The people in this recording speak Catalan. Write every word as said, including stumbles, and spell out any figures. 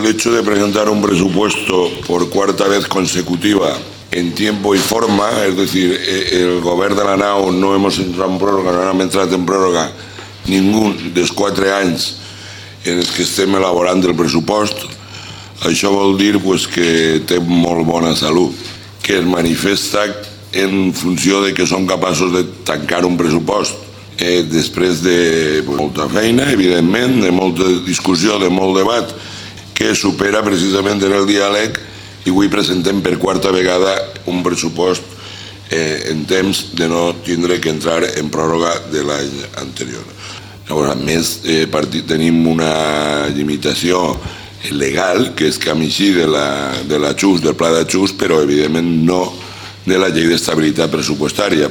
El hecho de presentar un presupuesto por cuarta vez consecutiva en tiempo y forma, es decir, el govern de la nau no hemos entrat en pròrroga, no hem entrat en pròrroga ningú dels quatre anys en els que estem elaborant el pressupost. Això vol dir pues, que té molt bona salut, que es manifesta en funció de que som capaços de tancar un pressupost. Eh, després de pues, molta feina, evidentment, de molta discussió, de molt debat, que supera precisament en el diàleg, i avui presentem per quarta vegada un pressupost eh, en temps de no tindre que entrar en pròrroga de l'any anterior. Llavors, a més, eh, tenim una limitació legal, que és canvi sí de la, de la X U S, del pla d'ajust, però evidentment no de la llei d'estabilitat pressupostària.